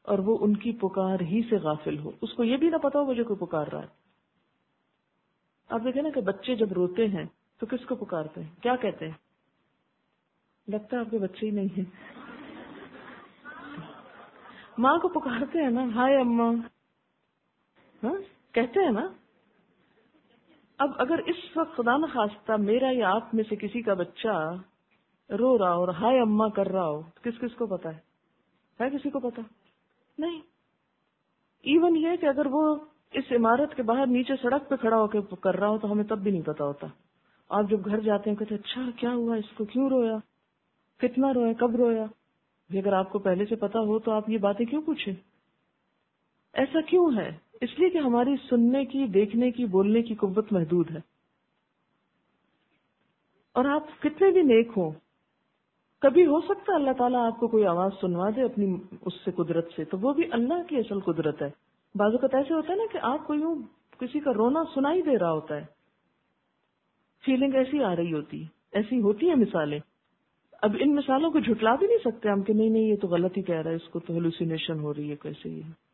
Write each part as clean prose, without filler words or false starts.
اور وہ ان کی پکار ہی سے غافل ہو، اس کو یہ بھی نہ پتا ہو مجھے کوئی پکار رہا ہے. آپ دیکھیں نا کہ بچے جب روتے ہیں تو کس کو پکارتے ہیں، کیا کہتے ہیں؟ لگتا ہے آپ کے بچے ہی نہیں ہیں. ماں کو پکارتے ہیں نا، ہائے اماں، ہاں کہتے ہیں نا. اب اگر اس وقت خدا نخواستہ میرا یا آپ میں سے کسی کا بچہ رو رہا ہو اور ہائے اماں کر رہا ہو، کس کس کو پتا ہے کسی کو پتا نہیں. ایون یہ کہ اگر وہ اس عمارت کے باہر نیچے سڑک پہ کھڑا ہو کے کر رہا ہو تو ہمیں تب بھی نہیں پتا ہوتا. آپ جب گھر جاتے ہیں کہتے اچھا کیا ہوا، اس کو کیوں رویا، کتنا رویا، کب رویا. اگر آپ کو پہلے سے پتا ہو تو آپ یہ باتیں کیوں پوچھیں؟ ایسا کیوں ہے؟ اس لیے کہ ہماری سننے کی، دیکھنے کی، بولنے کی قوت محدود ہے. اور آپ کتنے بھی نیک ہوں، کبھی ہو سکتا ہے اللہ تعالیٰ آپ کو کوئی آواز سنوا دے اپنی اس سے قدرت سے، تو وہ بھی اللہ کی اصل قدرت ہے. بعض اوقات ایسے ہوتا ہے نا کہ آپ کو یوں کسی کا رونا سنائی دے رہا ہوتا ہے، فیلنگ ایسی آ رہی ہوتی، ایسی ہوتی ہے مثالیں. اب ان مثالوں کو جھٹلا بھی نہیں سکتے ہم کہ نہیں یہ تو غلط ہی کہہ رہا ہے، اس کو تو ہیلوسینیشن ہو رہی ہے، کیسے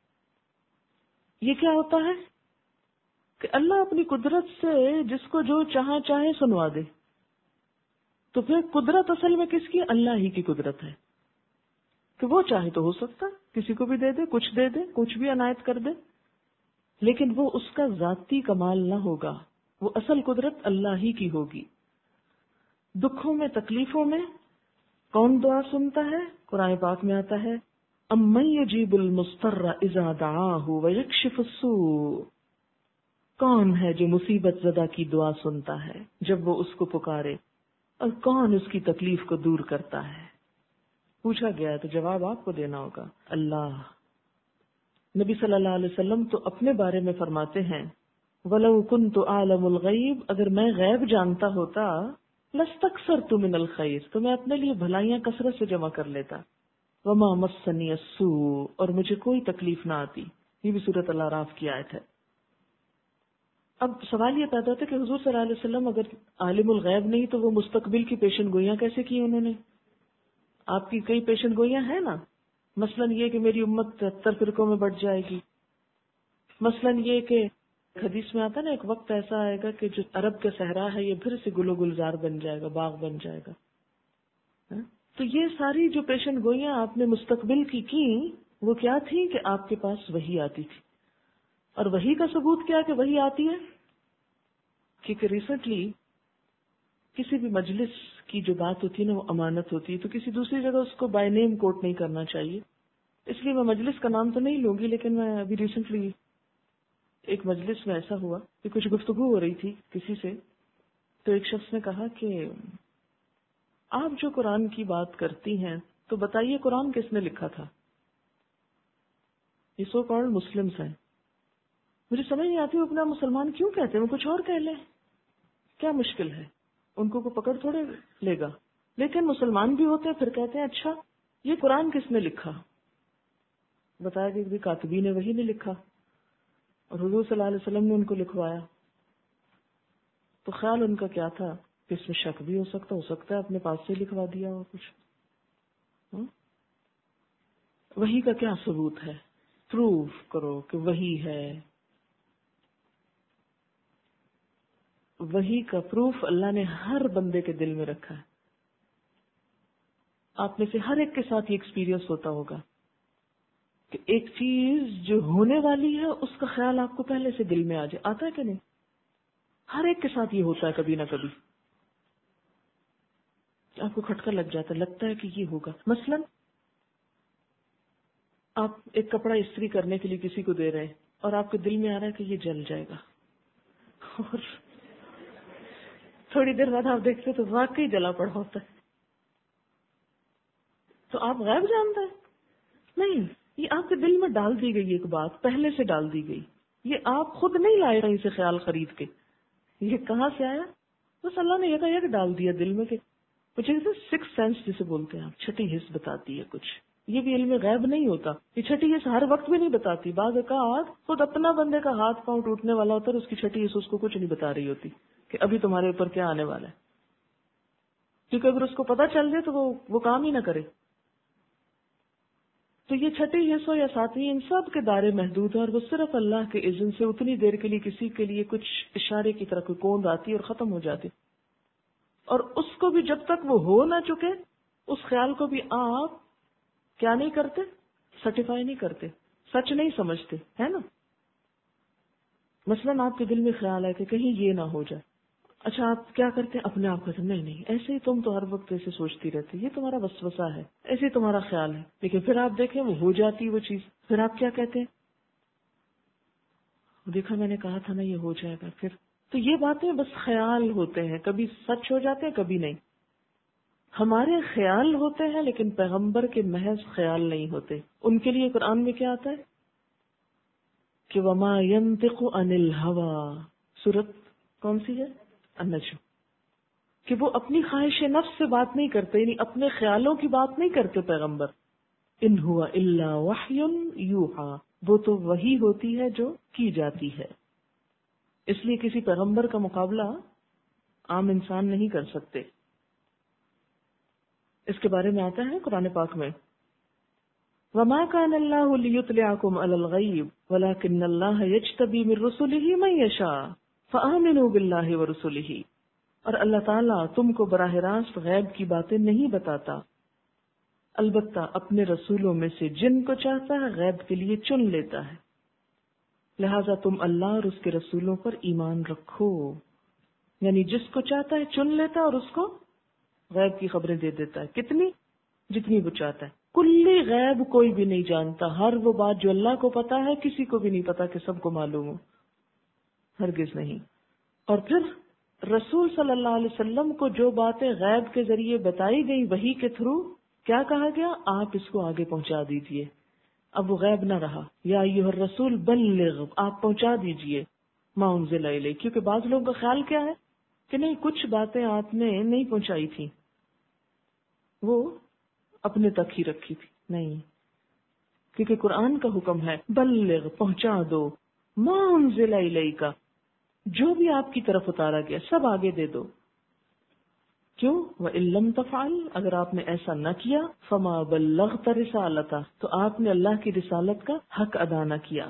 یہ کیا ہوتا ہے کہ اللہ اپنی قدرت سے جس کو جو چاہے سنوا دے. تو پھر قدرت اصل میں کس کی؟ اللہ ہی کی قدرت ہے کہ وہ چاہے تو ہو سکتا کسی کو بھی دے دے، کچھ دے دے، کچھ بھی عنایت کر دے، لیکن وہ اس کا ذاتی کمال نہ ہوگا، وہ اصل قدرت اللہ ہی کی ہوگی. دکھوں میں، تکلیفوں میں کون دعا سنتا ہے؟ قرآن پاک میں آتا ہے امن یجیب المضطر اذا دعاہ ویکشف السوء. کون ہے جو مصیبت زدہ کی دعا سنتا ہے جب وہ اس کو پکارے، اور کون اس کی تکلیف کو دور کرتا ہے؟ پوچھا گیا ہے تو جواب آپ کو دینا ہوگا، اللہ. نبی صلی اللہ علیہ وسلم تو اپنے بارے میں فرماتے ہیں وَلَوْ كُنْتُ أَعْلَمُ الْغَيْبَ، اگر میں غیب جانتا ہوتا لَاسْتَكْثَرْتُ مِنَ الْخَيْرِ، تو میں اپنے لیے بھلائیاں کثرت سے جمع کر لیتا. وَمَا مَسَّنِيَ السُّوءُ، اور مجھے کوئی تکلیف نہ آتی. یہ بھی سورۃ الاعراف کی آیت ہے. اب سوال یہ پیدا ہوتا ہے کہ حضور صلی اللہ علیہ وسلم اگر عالم الغیب نہیں تو وہ مستقبل کی پیشن گوئیاں کیسے کی انہوں نے؟ آپ کی کئی پیشن گوئیاں ہیں نا، مثلا یہ کہ میری امت 73 فرقوں میں بٹ جائے گی، مثلا یہ کہ حدیث میں آتا ہے نا ایک وقت ایسا آئے گا کہ جو عرب کا صحرا ہے یہ پھر سے گل و گلزار بن جائے گا، باغ بن جائے گا. تو یہ ساری جو پیشن گوئیاں آپ نے مستقبل کی وہ کیا تھی کہ آپ کے پاس وحی آتی تھی. اور وحی کا ثبوت کیا کہ وحی آتی ہے؟ کیونکہ ریسنٹلی کسی بھی مجلس کی جو بات ہوتی ہے نا وہ امانت ہوتی ہے، تو کسی دوسری جگہ اس کو بائی نیم کوٹ نہیں کرنا چاہیے. اس لیے میں مجلس کا نام تو نہیں لوں گی، لیکن میں ابھی ریسنٹلی ایک مجلس میں ایسا ہوا کہ کچھ گفتگو ہو رہی تھی کسی سے، تو ایک شخص نے کہا کہ آپ جو قرآن کی بات کرتی ہیں تو بتائیے قرآن کس نے لکھا تھا؟ یہ سو کالڈ مسلمس ہیں. مجھے سمجھ نہیں آتی وہ اپنا مسلمان کیوں کہتے ہیں، وہ کچھ اور کہہ لیں، کیا مشکل ہے، ان کو پکڑ تھوڑے لے گا. لیکن مسلمان بھی ہوتے ہیں پھر کہتے ہیں اچھا یہ قرآن کس نے لکھا؟ بتایا کہ کاتبین نے وہی نے لکھا اور حضور صلی اللہ علیہ وسلم نے ان کو لکھوایا. تو خیال ان کا کیا تھا کہ اس میں شک بھی ہو سکتا ہے اپنے پاس سے لکھوا دیا ہو کچھ. وہی کا کیا ثبوت ہے؟ پروف کرو کہ وہی ہے. وہی کا پروف اللہ نے ہر بندے کے دل میں رکھا ہے. آپ میں سے ہر ایک کے ساتھ یہ ایکسپیرینس ہوتا ہوگا کہ ایک چیز جو ہونے والی ہے اس کا خیال آپ کو پہلے سے دل میں آتا ہے کہ نہیں؟ ہر ایک کے ساتھ یہ ہوتا ہے کبھی نہ کبھی. آپ کو کھٹکا لگ جاتا ہے، لگتا ہے کہ یہ ہوگا. مثلا آپ ایک کپڑا استری کرنے کے لیے کسی کو دے رہے ہیں اور آپ کے دل میں آ رہا ہے کہ یہ جل جائے گا، اور تھوڑی دیر بعد آپ دیکھتے تو واقعی جلا پڑا ہوتا ہے. تو آپ غیب جانتے ہیں؟ نہیں، یہ آپ کے دل میں ڈال دی گئی ایک بات، پہلے سے ڈال دی گئی. یہ آپ خود نہیں لائے کہیں سے خیال خرید کے. یہ کہاں سے آیا؟ بس اللہ نے یہ ڈال دیا دل میں کہ کچھ سکس سینس جسے بولتے ہیں آپ، چھٹی حس بتاتی ہے کچھ. یہ بھی علم غیب نہیں ہوتا، یہ چھٹی حس ہر وقت بھی نہیں بتاتی. بعض اوقات خود اپنا بندے کا ہاتھ پاؤں ٹوٹنے والا ہوتا ہے، اس کی چھٹی حس اس کو کچھ نہیں بتا رہی ہوتی کہ ابھی تمہارے اوپر کیا آنے والا ہے، کیونکہ اگر اس کو پتا چل جائے تو وہ کام ہی نہ کرے. تو یہ چھٹی حصہ یا ساتویں ان سب کے دائرے محدود ہیں، اور وہ صرف اللہ کے اذن سے اتنی دیر کے لیے کسی کے لیے کچھ اشارے کی طرح کوئی کوند آتی اور ختم ہو جاتی، اور اس کو بھی جب تک وہ ہو نہ چکے اس خیال کو بھی آپ کیا نہیں کرتے، سرٹیفائی نہیں کرتے، سچ نہیں سمجھتے، ہے نا؟ مثلاً آپ کے دل میں خیال ہے کہ کہیں یہ نہ ہو جائے، اچھا آپ کیا کرتے ہیں؟ اپنے آپ کو نہیں ایسے ہی تم تو ہر وقت ایسے سوچتی رہتی، یہ تمہارا وسوسہ ہے، ایسے ہی تمہارا خیال ہے، لیکن پھر آپ دیکھیں وہ ہو جاتی وہ چیز، پھر آپ کیا کہتے ہیں؟ دیکھا میں نے کہا تھا نا یہ ہو جائے گا۔ پھر تو یہ باتیں بس خیال ہوتے ہیں، کبھی سچ ہو جاتے ہیں کبھی نہیں۔ ہمارے خیال ہوتے ہیں لیکن پیغمبر کے محض خیال نہیں ہوتے۔ ان کے لیے قرآن میں کیا آتا ہے کہ وما ينطق عن الهوى، سورت کون سی ہے؟ النجم، کہ وہ اپنی خواہش نفس سے بات نہیں کرتے، یعنی اپنے خیالوں کی بات نہیں کرتے پیغمبر۔ ان هو الا وحی یوحی، وہ تو وحی ہوتی ہے جو کی جاتی ہے۔ اس لیے کسی پیغمبر کا مقابلہ عام انسان نہیں کر سکتے۔ اس کے بارے میں آتا ہے قرآن پاک میں وَمَا كَانَ اللَّهُ لِيُطْلِعَكُمْ عَلَى الْغَيْبِ وَلَكِنَّ اللَّهَ يَجْتَبِي مِن رُّسُلِهِ مَن يَشَاءُ فَآمِنُوا بِاللَّهِ وَرُسُلِهِ، اور اللہ تعالیٰ تم کو براہ راست غیب کی باتیں نہیں بتاتا، البتہ اپنے رسولوں میں سے جن کو چاہتا ہے غیب کے لیے چن لیتا ہے، لہذا تم اللہ اور اس کے رسولوں پر ایمان رکھو۔ یعنی جس کو چاہتا ہے چن لیتا ہے اور اس کو غیب کی خبریں دے دیتا ہے، کتنی؟ جتنی وہ چاہتا ہے۔ کلی غیب کوئی بھی نہیں جانتا، ہر وہ بات جو اللہ کو پتا ہے کسی کو بھی نہیں پتا کہ سب کو معلوم ہو، ہرگز نہیں۔ اور پھر رسول صلی اللہ علیہ وسلم کو جو باتیں غیب کے ذریعے بتائی گئی وحی کے تھرو، کیا کہا گیا؟ آپ اس کو آگے پہنچا دیجئے۔ اب وہ غیب نہ رہا، یا ایھا الرسول بلغ، آپ پہنچا دیجئے ما انزل الیک، کیونکہ بعض لوگوں کا خیال کیا ہے کہ نہیں کچھ باتیں آپ نے نہیں پہنچائی تھی، وہ اپنے تک ہی رکھی تھی، نہیں، کیونکہ قرآن کا حکم ہے بلغ، پہنچا دو، ما انزل الیک، جو بھی آپ کی طرف اتارا گیا سب آگے دے دو۔ کیوں؟ وَإِن لَّمْ تَفْعَلْ، اگر آپ نے ایسا نہ کیا، فَمَا بَلَّغْتَ رِسَالَتَهُ، تو آپ نے اللہ کی رسالت کا حق ادا نہ کیا۔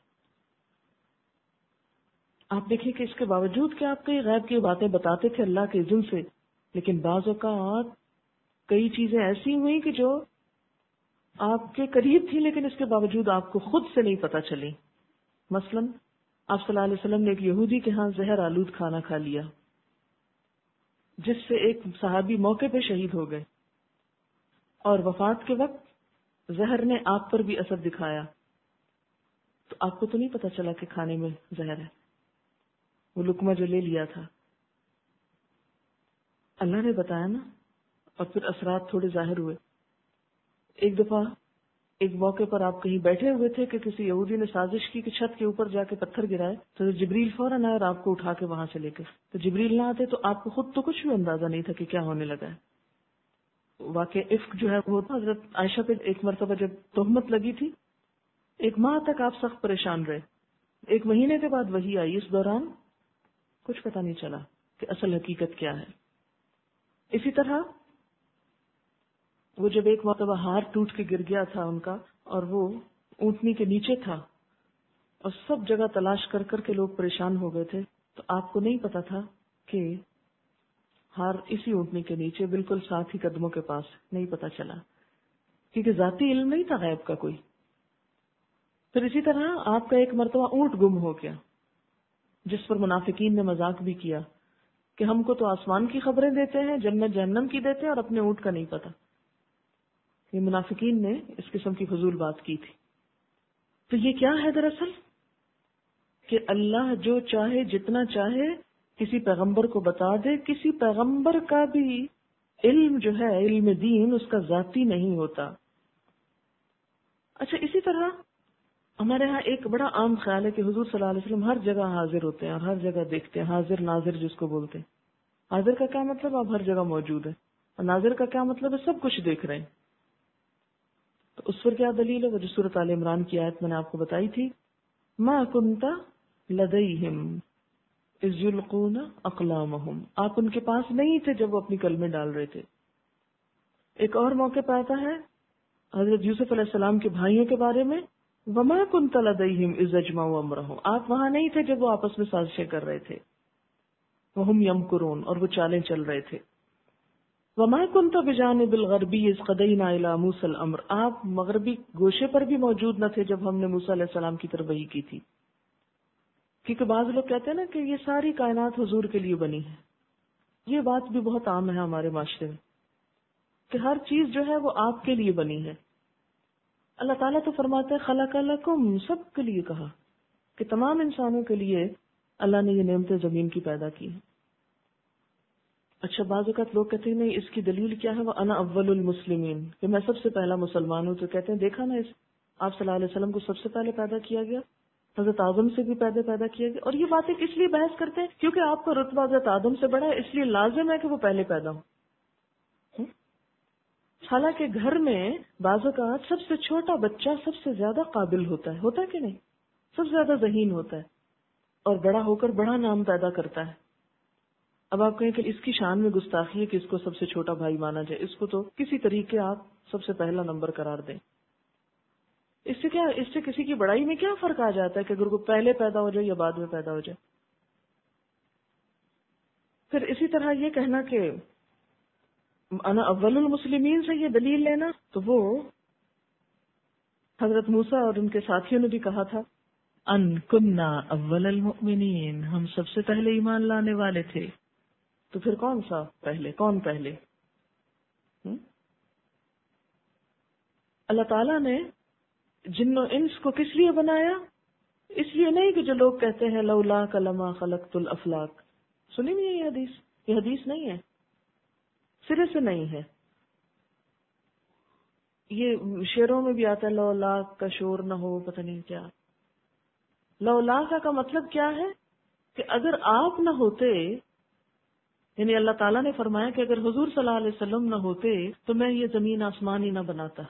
آپ دیکھیں کہ اس کے باوجود کہ آپ کئی غیب کی باتیں بتاتے تھے اللہ کے اذن سے، لیکن بعض اوقات کئی چیزیں ایسی ہوئی کہ جو آپ کے قریب تھی لیکن اس کے باوجود آپ کو خود سے نہیں پتہ چلی۔ مثلا آپ صلی اللہ علیہ وسلم نے ایک یہودی کے ہاں زہر آلود کھانا کھا لیا، جس سے ایک صحابی موقع پہ شہید ہو گئے، اور وفات کے وقت زہر نے آپ پر بھی اثر دکھایا، تو آپ کو تو نہیں پتہ چلا کہ کھانے میں زہر ہے، وہ لقمہ جو لے لیا تھا اللہ نے بتایا نا، اور پھر اثرات تھوڑے ظاہر ہوئے۔ ایک دفعہ ایک موقع پر آپ کہیں بیٹھے ہوئے تھے کہ کسی یہودی نے سازش کی کہ چھت کے اوپر جا کے پتھر گرائے، تو جبریل فوراً آئے اور آپ کو اٹھا کے وہاں سے لے کے، تو جبریل نہ آتے تو آپ کو خود تو کچھ بھی اندازہ نہیں تھا کہ کیا ہونے لگا ہے۔ واقع عفق جو ہے وہ حضرت عائشہ پہ ایک مرتبہ جب تہمت لگی تھی، 1 ماہ تک آپ سخت پریشان رہے، 1 مہینے کے بعد وحی آئی، اس دوران کچھ پتہ نہیں چلا کہ اصل حقیقت کیا ہے۔ اسی طرح وہ جب ایک مرتبہ ہار ٹوٹ کے گر گیا تھا ان کا، اور وہ اونٹنی کے نیچے تھا، اور سب جگہ تلاش کر کر کے لوگ پریشان ہو گئے تھے، تو آپ کو نہیں پتا تھا کہ ہار اسی اونٹنی کے نیچے بالکل ساتھ ہی قدموں کے پاس، نہیں پتا چلا کیونکہ ذاتی علم نہیں تھا غیب کا کوئی۔ پھر اسی طرح آپ کا ایک مرتبہ اونٹ گم ہو گیا، جس پر منافقین نے مذاق بھی کیا کہ ہم کو تو آسمان کی خبریں دیتے ہیں، جنت جہنم کی دیتے ہیں، اور اپنے اونٹ کا نہیں پتا۔ یہ منافقین نے اس قسم کی فضول بات کی تھی۔ تو یہ کیا ہے دراصل کہ اللہ جو چاہے جتنا چاہے کسی پیغمبر کو بتا دے، کسی پیغمبر کا بھی علم جو ہے علم دین اس کا ذاتی نہیں ہوتا۔ اچھا، اسی طرح ہمارے ہاں ایک بڑا عام خیال ہے کہ حضور صلی اللہ علیہ وسلم ہر جگہ حاضر ہوتے ہیں اور ہر جگہ دیکھتے ہیں، حاضر ناظر جس کو بولتے ہیں۔ حاضر کا کیا مطلب؟ آپ ہر جگہ موجود ہیں، اور ناظر کا کیا مطلب ہے؟ سب کچھ دیکھ رہے ہیں۔ تو اس پر کیا دلیل ہے؟ وہ جو سورۃ آل عمران کی آیت میں نے آپ کو بتائی تھی، ما کنت لدیہم اذ یلقون اقلامہم، آپ ان کے پاس نہیں تھے جب وہ اپنی کلمیں ڈال رہے تھے۔ ایک اور موقع پہ آتا ہے حضرت یوسف علیہ السلام کے بھائیوں کے بارے میں وما كنت لديهم اذ اجمعوا امرهم، آپ وہاں نہیں تھے جب وہ آپس میں سازشیں کر رہے تھے. وهم يمكرون، اور وہ چالیں چل رہے تھے. وما كنت بجانب الغربی اذ قضینا الى موسى الامر، آپ مغربی گوشے پر بھی موجود نہ تھے جب ہم نے موسیٰ علیہ السلام کی طرف وحی کی تھی. کیونکہ بعض لوگ کہتے ہیں نا کہ یہ ساری کائنات حضور کے لیے بنی ہے. یہ بات بھی بہت عام ہے ہمارے معاشرے میں کہ ہر چیز جو ہے وہ آپ کے لیے بنی ہے. اللہ تعالیٰ تو فرماتا ہے خلق لکم، سب کے لیے کہا کہ تمام انسانوں کے لیے اللہ نے یہ نعمتیں زمین کی پیدا کی ہیں. اچھا بعض اوقات لوگ کہتے ہیں نہیں اس کی دلیل کیا ہے، وہ انا اول المسلمین، کہ میں سب سے پہلا مسلمان ہوں. تو کہتے ہیں دیکھا نا اس آپ صلی اللہ علیہ وسلم کو سب سے پہلے پیدا کیا گیا، حضرت آدم سے بھی پیدا کیا گیا. اور یہ باتیں کس لیے بحث کرتے ہیں؟ کیونکہ آپ کا رتبہ حضرت آدم سے بڑا ہے، اس لیے لازم ہے کہ وہ پہلے پیدا ہو. حالانکہ گھر میں بعض اوقات سب سے چھوٹا بچہ سب سے زیادہ قابل ہوتا ہے کہ نہیں، سب سے زیادہ ذہین ہوتا ہے اور بڑا ہو کر بڑا نام پیدا کرتا ہے. اب آپ کہیں کہ اس کی شان میں گستاخی ہے کہ اس کو سب سے چھوٹا بھائی مانا جائے، اس کو تو کسی طریقے آپ سب سے پہلا نمبر قرار دیں. اس سے کسی کی بڑائی میں کیا فرق آ جاتا ہے کہ اگر وہ پہلے پیدا ہو جائے یا بعد میں پیدا ہو جائے. پھر اسی طرح یہ کہنا کہ انا اول المسلمین سے یہ دلیل لینا، تو وہ حضرت موسیٰ اور ان کے ساتھیوں نے بھی کہا تھا ان کننا اول المؤمنین، ہم سب سے پہلے ایمان لانے والے تھے. تو پھر کون پہلے؟ اللہ تعالیٰ نے جن و انس کو کس لیے بنایا؟ اس لیے نہیں کہ جو لوگ کہتے ہیں لولا کلمہ خلقت الافلاق. سنی نہیں ہے یہ حدیث نہیں ہے، سرے سے نہیں ہے. یہ شعروں میں بھی آتا ہے لولا کا شور نہ ہو، پتہ نہیں کیا. لولا کا مطلب کیا ہے کہ اگر آپ نہ ہوتے، یعنی اللہ تعالیٰ نے فرمایا کہ اگر حضور صلی اللہ علیہ وسلم نہ ہوتے تو میں یہ زمین آسمان ہی نہ بناتا.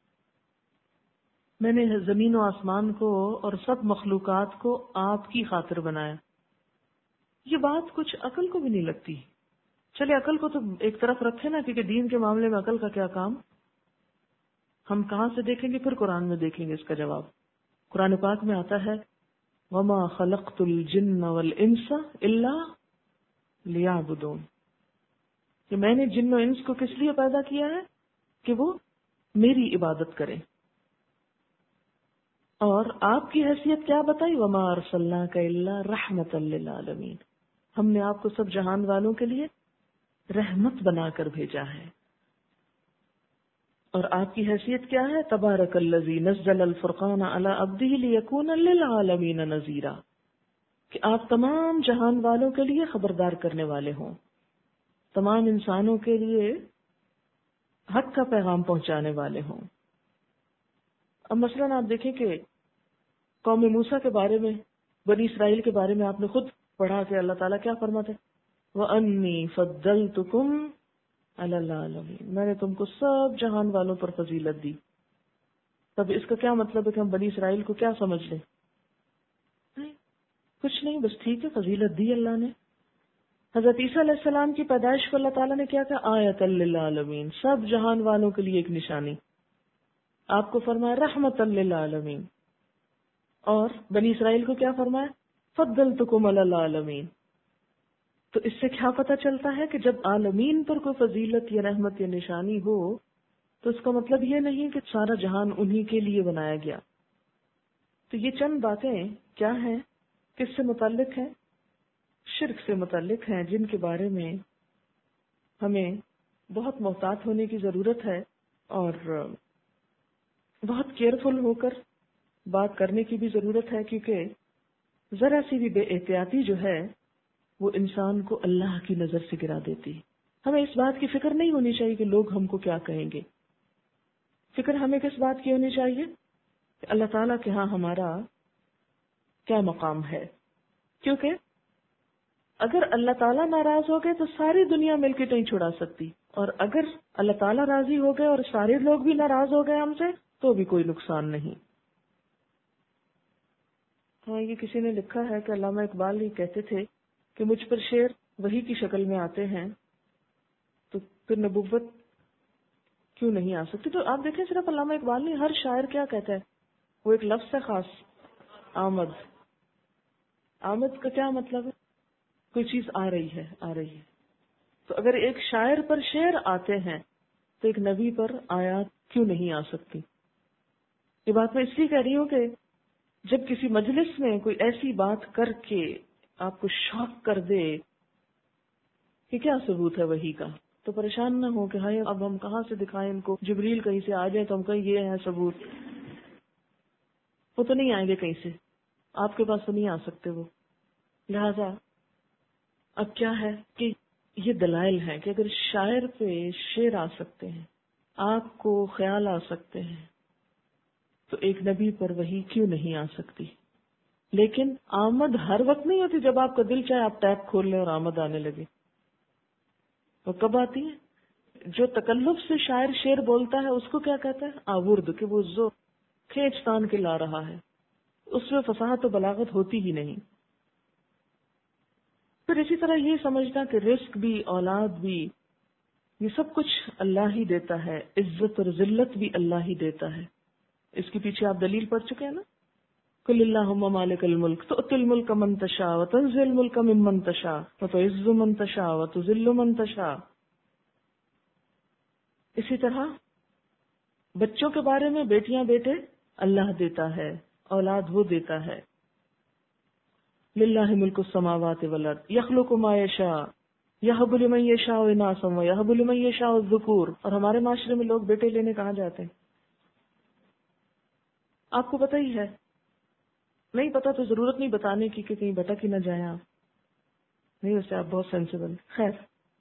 میں نے زمین و آسمان کو اور سب مخلوقات کو آپ کی خاطر بنایا. یہ بات کچھ عقل کو بھی نہیں لگتی. چلے عقل کو تو ایک طرف رکھے نا، کیونکہ دین کے معاملے میں عقل کا کیا کام. ہم کہاں سے دیکھیں گے؟ پھر قرآن میں دیکھیں گے اس کا جواب. قرآن پاک میں آتا ہے وما خلقت الجن والانس الا لیعبدون، کہ میں نے جن و انس کو کس لیے پیدا کیا ہے کہ وہ میری عبادت کریں. اور آپ کی حیثیت کیا بتائی؟ وما ارسلناک الا رحمۃ للعالمین، ہم نے آپ کو سب جہان والوں کے لیے رحمت بنا کر بھیجا ہے. اور آپ کی حیثیت کیا ہے؟ تبارک الذی نزل الفرقان علی عبدہ لیکون للعالمین نذیرا، کہ آپ تمام جہان والوں کے لیے خبردار کرنے والے ہوں، تمام انسانوں کے لیے حق کا پیغام پہنچانے والے ہوں. اب مثلاً آپ دیکھیں کہ قوم موسیٰ کے بارے میں، بنی اسرائیل کے بارے میں آپ نے خود پڑھا کہ اللہ تعالیٰ کیا فرماتے ہیں وَأَنِّي فَضَّلْتُكُمْ عَلَى الْعَالَمِينَ، میں نے تم کو سب جہان والوں پر فضیلت دی. تب اس کا کیا مطلب ہے کہ ہم بنی اسرائیل کو کیا سمجھ لیں؟ نہیں، کچھ نہیں، بس ٹھیک ہے، فضیلت دی اللہ نے. حضرت عیسیٰ علیہ السلام کی پیدائش کو اللہ تعالیٰ نے کیا کہا؟ آیۃ للعالمین، سب جہان والوں کے لیے ایک نشانی. آپ کو فرمایا رحمت للعالمین، اور بنی اسرائیل کو کیا فرمایا؟ فضلتکم علی العالمین. تو اس سے کیا پتہ چلتا ہے کہ جب عالمین پر کوئی فضیلت یا رحمت یا نشانی ہو تو اس کا مطلب یہ نہیں کہ سارا جہان انہی کے لیے بنایا گیا. تو یہ چند باتیں کیا ہیں؟ کس سے متعلق ہیں؟ شرک سے متعلق ہیں، جن کے بارے میں ہمیں بہت محتاط ہونے کی ضرورت ہے اور بہت کیئرفل ہو کر بات کرنے کی بھی ضرورت ہے، کیونکہ ذرا سی بھی بے احتیاطی جو ہے وہ انسان کو اللہ کی نظر سے گرا دیتی. ہمیں اس بات کی فکر نہیں ہونی چاہیے کہ لوگ ہم کو کیا کہیں گے. فکر ہمیں کس بات کی ہونی چاہیے کہ اللہ تعالیٰ کے ہاں ہمارا کیا مقام ہے. کیونکہ اگر اللہ تعالیٰ ناراض ہو گئے تو ساری دنیا مل کے نہیں چھڑا سکتی، اور اگر اللہ تعالیٰ راضی ہو گئے اور سارے لوگ بھی ناراض ہو گئے ہم سے تو بھی کوئی نقصان نہیں. ہاں، یہ کسی نے لکھا ہے کہ علامہ اقبال یہ کہتے تھے کہ مجھ پر شعر وحی کی شکل میں آتے ہیں تو پھر نبوت کیوں نہیں آ سکتی. تو آپ دیکھیں صرف علامہ اقبال نہیں، ہر شاعر کیا کہتا ہے، وہ ایک لفظ ہے خاص، آمد. آمد کا کیا مطلب ہے؟ کوئی چیز آ رہی ہے، آ رہی ہے. تو اگر ایک شاعر پر شعر آتے ہیں تو ایک نبی پر آیات کیوں نہیں آ سکتی؟ یہ بات میں اس لیے کہہ رہی ہوں کہ جب کسی مجلس میں کوئی ایسی بات کر کے آپ کو شاک کر دے کہ کیا ثبوت ہے وحی کا، تو پریشان نہ ہو کہ ہائے اب ہم کہاں سے دکھائیں ان کو، جبریل کہیں سے آ جائے تو ہم کہیں یہ ہے ثبوت. وہ تو نہیں آئیں گے کہیں سے، آپ کے پاس تو نہیں آ سکتے وہ. لہذا اب کیا ہے کہ یہ دلائل ہیں کہ اگر شاعر پہ شعر آ سکتے ہیں، آپ کو خیال آ سکتے ہیں، تو ایک نبی پر وحی کیوں نہیں آ سکتی؟ لیکن آمد ہر وقت نہیں ہوتی. جب آپ کا دل چاہے آپ ٹیپ کھول لیں اور آمد آنے لگے. وہ کب آتی ہے؟ جو تکلف سے شاعر شعر بولتا ہے اس کو کیا کہتا ہے؟ آورد، کہ وہ زو کھینچ تان کے لا رہا ہے، اس میں فصاحت و بلاغت ہوتی ہی نہیں. پھر اسی طرح یہ سمجھنا کہ رزق بھی، اولاد بھی، یہ سب کچھ اللہ ہی دیتا ہے، عزت اور ذلت بھی اللہ ہی دیتا ہے. اس کے پیچھے آپ دلیل پڑھ چکے ہیں نا. قل اللہم مالک الملک تؤتی الملک من تشاء وتنزع الملک ممن تشاء وتعز من تشاء وتذل من تشاء. اسی طرح بچوں کے بارے میں، بیٹیاں بیٹے اللہ دیتا ہے، اولاد وہ دیتا ہے. للہ ملک السماوات والارض یخلق ما یشاء یہب لمن یشاء اناثا ویہب لمن یشاء الذکور. اور ہمارے معاشرے میں لوگ بیٹے لینے کہاں جاتے ہیں؟ آپ کو پتہ ہی ہے. نہیں پتا تو ضرورت نہیں بتانے کی کہ کہیں بھٹک ہی نہ جائیں آپ. نہیں، ویسے آپ بہت سینسیبل. خیر،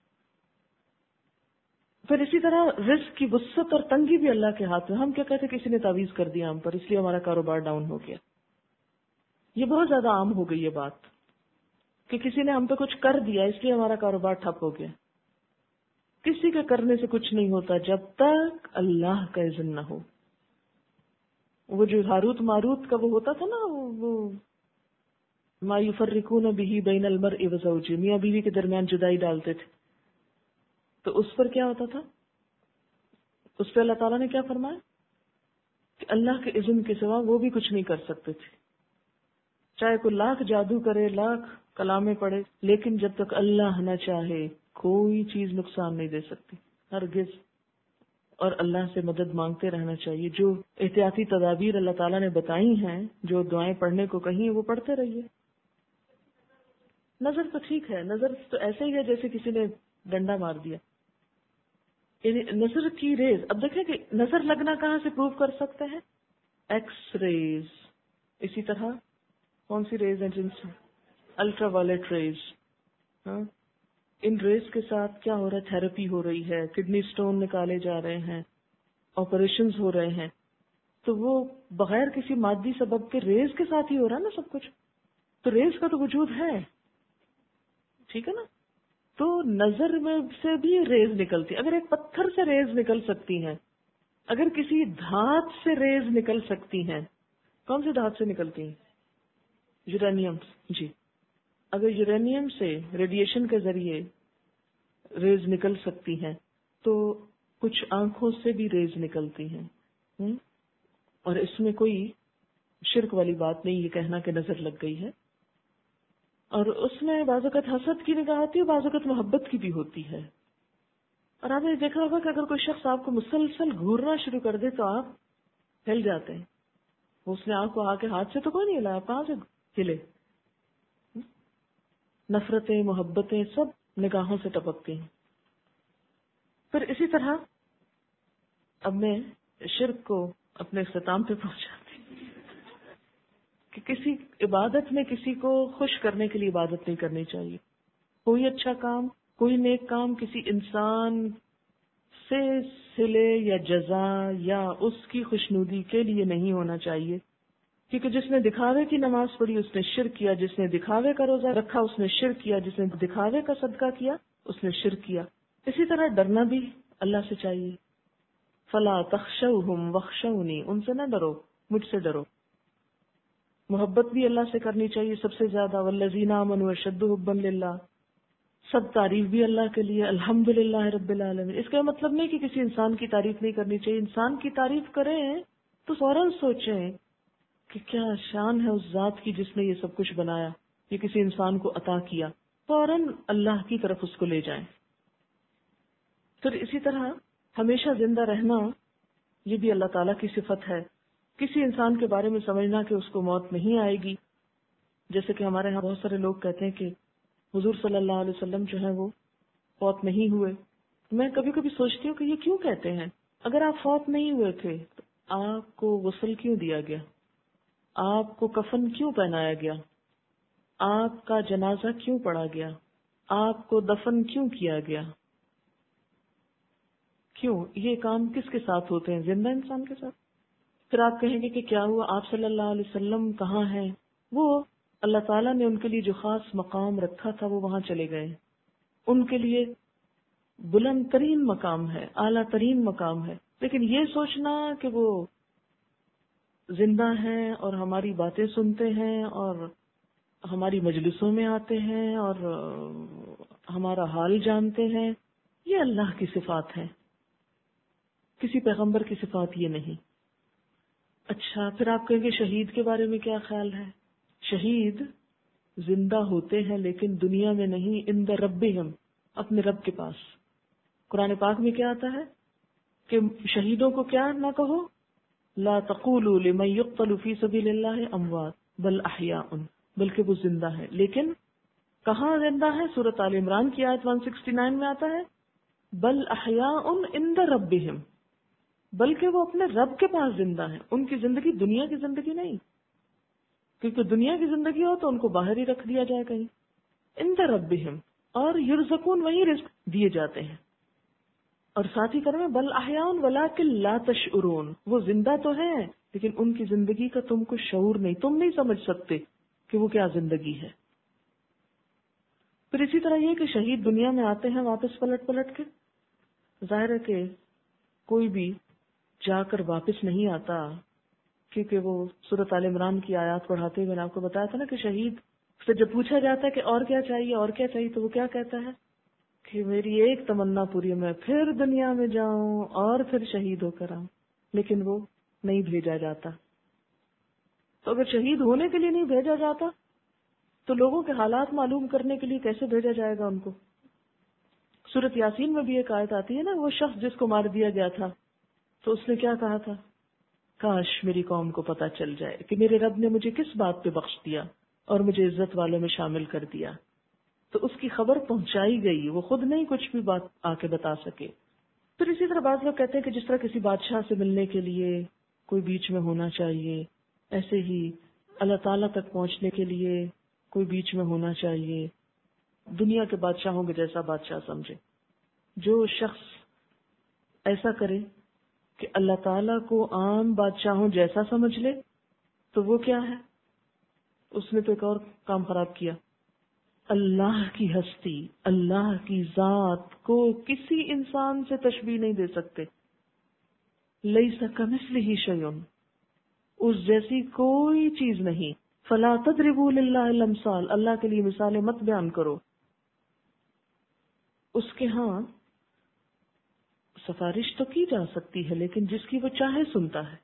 پھر اسی طرح رزق کی وسعت اور تنگی بھی اللہ کے ہاتھ میں. ہم کیا کہتے ہیں کسی نے تعویذ کر دیا ہم پر، اس لیے ہمارا کاروبار ڈاؤن ہو گیا. یہ بہت زیادہ عام ہو گئی یہ بات کہ کسی نے ہم پہ کچھ کر دیا اس لیے ہمارا کاروبار ٹھپ ہو گیا. کسی کے کرنے سے کچھ نہیں ہوتا جب تک اللہ کا اذن نہ ہو. وہ جو ہاروت ماروت کا وہ ہوتا تھا نا، وہ ما یفرقون بہ بین المرء وزوجہ، میاں بیوی کے درمیان جدائی ڈالتے تھے. تو اس پر کیا ہوتا تھا؟ اس پہ اللہ تعالیٰ نے کیا فرمایا کہ اللہ کے اذن کے سوا وہ بھی کچھ نہیں کر سکتے تھے. چاہے کوئی لاکھ جادو کرے، لاکھ کلامیں پڑھے، لیکن جب تک اللہ نہ چاہے کوئی چیز نقصان نہیں دے سکتی ہرگز. اور اللہ سے مدد مانگتے رہنا چاہیے. جو احتیاطی تدابیر اللہ تعالیٰ نے بتائی ہیں، جو دعائیں پڑھنے کو کہیں، وہ پڑھتے رہیے. نظر تو ٹھیک ہے، نظر تو ایسے ہی ہے جیسے کسی نے ڈنڈا مار دیا. یعنی نظر کی ریز، اب دیکھیں کہ نظر لگنا کہاں سے پروو کر سکتے ہیں؟ X rays. اسی طرح کون سی ریز ہیں جن سے؟ Ultraviolet rays. ہاں، ان ریز کے ساتھ کیا ہو رہا ہے؟ تھراپی ہو رہی ہے، کڈنی سٹون نکالے جا رہے ہیں، آپریشنز ہو رہے ہیں. تو وہ بغیر کسی مادی سبب کے ریز کے ساتھ ہی ہو رہا ہے نا سب کچھ. تو ریز کا تو وجود ہے، ٹھیک ہے نا. تو نظر میں سے بھی ریز نکلتی. اگر ایک پتھر سے ریز نکل سکتی ہیں، اگر کسی دھات سے ریز نکل سکتی ہیں، کون سی دھات سے نکلتی ہیں؟ یورینیم. جی، اگر یورینیم سے ریڈیشن کے ذریعے ریز نکل سکتی ہیں تو کچھ آنکھوں سے بھی ریز نکلتی ہیں. اور اس میں کوئی شرک والی بات نہیں یہ کہنا کہ نظر لگ گئی ہے. اور اس میں بعض اوقات حسد کی نگاہ ہوتی ہے، بعض اوقات محبت کی بھی ہوتی ہے. اور آپ نے دیکھا ہوگا کہ اگر کوئی شخص آپ کو مسلسل گھورنا شروع کر دے تو آپ ہل جاتے ہیں. اس نے آپ کو آ کے ہاتھ سے تو کوئی نہیں ہلا، آپ کہاں سے ہلے؟ نفرتیں، محبتیں سب نگاہوں سے ٹپکتی ہیں. پھر اسی طرح اب میں شرک کو اپنے اختتام پہ پہنچاتی ہوں کہ کسی عبادت میں کسی کو خوش کرنے کے لیے عبادت نہیں کرنی چاہیے. کوئی اچھا کام، کوئی نیک کام کسی انسان سے صلے یا جزا یا اس کی خوشنودی کے لیے نہیں ہونا چاہیے. کیونکہ جس نے دکھاوے کی نماز پڑھی اس نے شرک کیا، جس نے دکھاوے کا روزہ رکھا اس نے شرک کیا، جس نے دکھاوے کا صدقہ کیا اس نے شرک کیا. اسی طرح ڈرنا بھی اللہ سے چاہیے. فلا تخشوہم واخشونی، ان سے نہ ڈرو، مجھ سے ڈرو. محبت بھی اللہ سے کرنی چاہیے سب سے زیادہ. والذین آمنوا اشد حبا للہ. سب تعریف بھی اللہ کے لیے، الحمدللہ رب العالمین۔ اس کا مطلب نہیں کہ کسی انسان کی تعریف نہیں کرنی چاہیے، انسان کی تعریف کریں تو فوراً سوچیں کہ کیا شان ہے اس ذات کی جس نے یہ سب کچھ بنایا، یہ کسی انسان کو عطا کیا، فوراً اللہ کی طرف اس کو لے جائیں۔ پھر اسی طرح ہمیشہ زندہ رہنا، یہ بھی اللہ تعالیٰ کی صفت ہے۔ کسی انسان کے بارے میں سمجھنا کہ اس کو موت نہیں آئے گی، جیسے کہ ہمارے ہاں بہت سارے لوگ کہتے ہیں کہ حضور صلی اللہ علیہ وسلم جو ہے وہ فوت نہیں ہوئے۔ میں کبھی کبھی سوچتی ہوں کہ یہ کیوں کہتے ہیں؟ اگر آپ فوت نہیں ہوئے تھے تو آپ کو غسل کیوں دیا گیا؟ آپ کو کفن کیوں پہنایا گیا؟ آپ کا جنازہ کیوں پڑھا گیا؟ آپ کو دفن کیوں کیا گیا؟ کیوں؟ یہ کام کس کے ساتھ ہوتے ہیں؟ زندہ انسان کے ساتھ۔ پھر آپ کہیں گے کہ کیا ہوا، آپ صلی اللہ علیہ وسلم کہاں ہیں؟ وہ اللہ تعالیٰ نے ان کے لیے جو خاص مقام رکھا تھا وہ وہاں چلے گئے۔ ان کے لیے بلند ترین مقام ہے، اعلیٰ ترین مقام ہے، لیکن یہ سوچنا کہ وہ زندہ ہیں اور ہماری باتیں سنتے ہیں اور ہماری مجلسوں میں آتے ہیں اور ہمارا حال جانتے ہیں، یہ اللہ کی صفات ہیں، کسی پیغمبر کی صفات یہ نہیں۔ اچھا، پھر آپ کہیں گے شہید کے بارے میں کیا خیال ہے؟ شہید زندہ ہوتے ہیں لیکن دنیا میں نہیں، عند ربہم، اپنے رب کے پاس۔ قرآن پاک میں کیا آتا ہے کہ شہیدوں کو کیا نہ کہو، لا تقولوا لمن يقتل في سبيل الله اموات بل احیاء، بلکہ وہ زندہ ہے۔ لیکن کہاں زندہ ہے؟ سورۃ آل عمران کی آیت 169 میں آتا ہے بل احیاء عند ربہم، بلکہ وہ اپنے رب کے پاس زندہ ہیں۔ ان کی زندگی دنیا کی زندگی نہیں، کیونکہ دنیا کی زندگی ہو تو ان کو باہر ہی رکھ دیا جائے کہیں۔ عند ربہم، اور یرزقون، وہی رزق دیے جاتے ہیں۔ اور ساتھ ہی کریں بل احیاء ولکن لا تشعرون، وہ زندہ تو ہیں لیکن ان کی زندگی کا تم کو شعور نہیں، تم نہیں سمجھ سکتے کہ وہ کیا زندگی ہے۔ پھر اسی طرح یہ کہ شہید دنیا میں آتے ہیں واپس پلٹ کے، ظاہر ہے کہ کوئی بھی جا کر واپس نہیں آتا، کیونکہ وہ سورۃ آل عمران کی آیات پڑھاتے ہوئے میں نے آپ کو بتایا تھا نا کہ شہید سے جب پوچھا جاتا ہے کہ اور کیا چاہیے اور کیا چاہیے، تو وہ کیا کہتا ہے کہ میری ایک تمنا پوری ہے، میں پھر دنیا میں جاؤں اور پھر شہید ہو کر آؤں، لیکن وہ نہیں بھیجا جاتا۔ تو اگر شہید ہونے کے لیے نہیں بھیجا جاتا تو لوگوں کے حالات معلوم کرنے کے لیے کیسے بھیجا جائے گا ان کو؟ سورۃ یاسین میں بھی ایک آیت آتی ہے نا، وہ شخص جس کو مار دیا گیا تھا تو اس نے کیا کہا تھا، کاش میری قوم کو پتہ چل جائے کہ میرے رب نے مجھے کس بات پہ بخش دیا اور مجھے عزت والوں میں شامل کر دیا۔ تو اس کی خبر پہنچائی گئی، وہ خود نہیں کچھ بھی بات آ کے بتا سکے۔ پھر اسی طرح بعض لوگ کہتے ہیں کہ جس طرح کسی بادشاہ سے ملنے کے لیے کوئی بیچ میں ہونا چاہیے، ایسے ہی اللہ تعالیٰ تک پہنچنے کے لیے کوئی بیچ میں ہونا چاہیے، دنیا کے بادشاہوں کے جیسا بادشاہ سمجھے۔ جو شخص ایسا کرے کہ اللہ تعالیٰ کو عام بادشاہوں جیسا سمجھ لے تو وہ کیا ہے؟ اس نے تو ایک اور کام خراب کیا۔ اللہ کی ہستی، اللہ کی ذات کو کسی انسان سے تشبیہ نہیں دے سکتے۔ لیس کمثلہ شیء، اس جیسی کوئی چیز نہیں۔ فلا تضربوا للہ الامثال، اللہ کے لیے مثالیں مت بیان کرو۔ اس کے ہاں سفارش تو کی جا سکتی ہے لیکن جس کی وہ چاہے سنتا ہے۔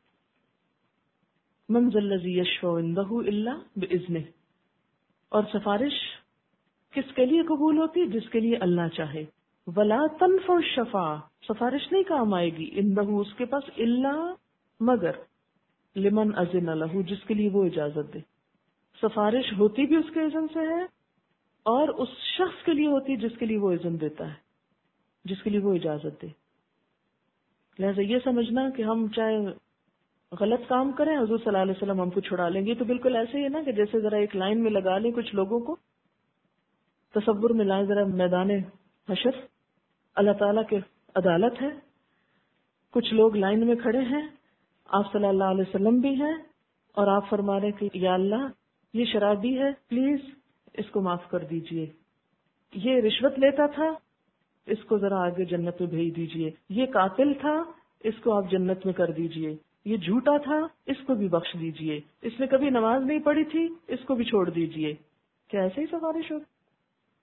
من ذا الذی یشفع عندہ الا باذنہ، اور سفارش کس کے لیے قبول ہوتی ہے؟ جس کے لیے اللہ چاہے۔ ولا تنفع الشفاعہ، سفارش نہیں کام آئے گی عندہ اس کے پاس، الا مگر لمن اذن لہ، جس کے لیے وہ اجازت دے۔ سفارش ہوتی بھی اس کے اذن سے ہے اور اس شخص کے لیے ہوتی ہے جس کے لیے وہ اذن دیتا ہے، جس کے لیے وہ اجازت دے۔ لہذا یہ سمجھنا کہ ہم چاہے غلط کام کریں حضور صلی اللہ علیہ وسلم ہم کو چھڑا لیں گے، تو بالکل ایسے ہی ہے نا کہ جیسے ذرا ایک لائن میں لگا لیں کچھ لوگوں کو، تصور میں لائیں ذرا میدان حشر، اللہ تعالیٰ کے عدالت ہے، کچھ لوگ لائن میں کھڑے ہیں، آپ صلی اللہ علیہ وسلم بھی ہیں، اور آپ فرما رہے کہ یا اللہ یہ شرابی ہے، پلیز اس کو معاف کر دیجئے، یہ رشوت لیتا تھا، اس کو ذرا آگے جنت میں بھیج دیجئے، یہ قاتل تھا، اس کو آپ جنت میں کر دیجئے، یہ جھوٹا تھا، اس کو بھی بخش دیجئے، اس نے کبھی نماز نہیں پڑھی تھی، اس کو بھی چھوڑ دیجئے۔ کیا ایسے ہی سفارش ہوگی؟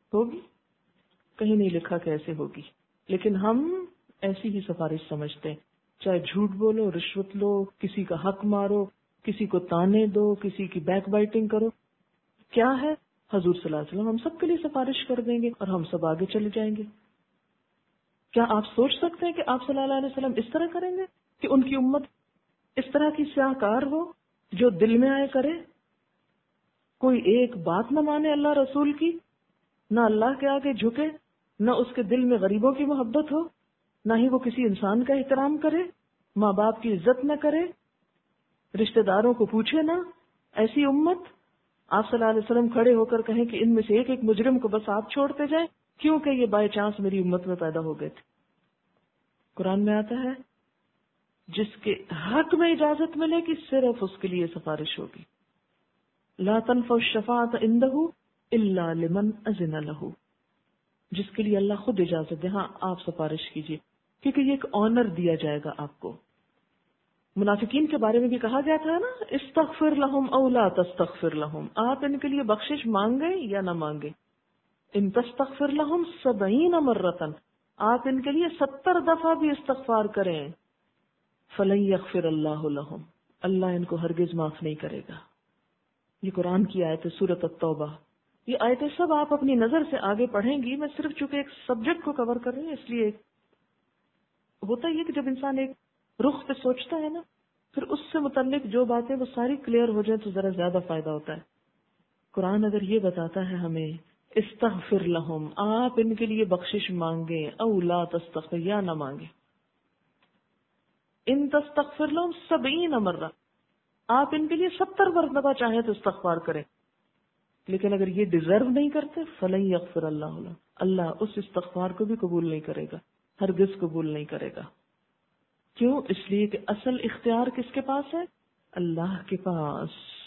ہوگی؟ کہیں نہیں لکھا کہ ایسے ہوگی، لیکن ہم ایسی ہی سفارش سمجھتے ہیں. چاہے جھوٹ بولو، رشوت لو، کسی کا حق مارو، کسی کو تانے دو، کسی کی بیک بائٹنگ کرو، کیا ہے؟ حضور صلی اللہ علیہ وسلم ہم سب کے لیے سفارش کر دیں گے اور ہم سب آگے چلے جائیں گے. کیا آپ سوچ سکتے ہیں کہ آپ صلی اللہ علیہ وسلم اس طرح کریں گے کہ ان کی امت اس طرح کی سیاہ کار ہو، جو دل میں آئے کرے، کوئی ایک بات نہ مانے اللہ رسول کی، نہ اللہ کے آگے جھکے، نہ اس کے دل میں غریبوں کی محبت ہو، نہ ہی وہ کسی انسان کا احترام کرے، ماں باپ کی عزت نہ کرے، رشتہ داروں کو پوچھے نہ؟ ایسی امت آپ صلی اللہ علیہ وسلم کھڑے ہو کر کہیں کہ ان میں سے ایک ایک مجرم کو بس آپ چھوڑتے جائیں کیونکہ یہ بائی چانس میری امت میں پیدا ہو گئے تھے. قرآن میں آتا ہے جس کے حق میں اجازت ملے گی صرف اس کے لیے سفارش ہوگی. لا تنفع الشفاعۃ عنده الا لمن اذن له، جس کے لیے اللہ خود اجازت دے، ہاں آپ سفارش کیجیے، کیونکہ یہ ایک آنر دیا جائے گا آپ کو. منافقین کے بارے میں بھی کہا گیا تھا نا، استغفر لہم او لا تستغفر لہم، آپ ان کے لیے بخشش مانگیں یا نہ مانگیں. ان تستغفر لہم 70 مرۃ، آپ ان کے لیے 70 دفعہ بھی استغفار کریں، فلن یغفر اللہ لہم، اللہ ان کو ہرگز معاف نہیں کرے گا. یہ قرآن کی آیت ہے، سورۃ التوبہ. یہ آیتیں سب آپ اپنی نظر سے آگے پڑھیں گی. میں صرف چونکہ ایک سبجیکٹ کو کور کر رہی ہوں، اس لیے ہوتا یہ کہ جب انسان ایک رخ پہ سوچتا ہے نا، پھر اس سے متعلق جو باتیں وہ ساری کلیئر ہو جائیں تو ذرا زیادہ فائدہ ہوتا ہے. قرآن اگر یہ بتاتا ہے ہمیں استغفر لہم، آپ ان کے لیے بخشش مانگیں، او لا تستغفر، یا نہ مانگیں. ان تستغفر لہم 70 مرہ، آپ ان کے لیے 70 مرتبہ چاہیں تو استغفار کریں، لیکن اگر یہ ڈیزرو نہیں کرتے فلن یغفر اللہ لہم، اللہ اس استغفار کو بھی قبول نہیں کرے گا، ہرگز قبول نہیں کرے گا. کیوں؟ اس لیے کہ اصل اختیار کس کے پاس ہے؟ اللہ کے پاس.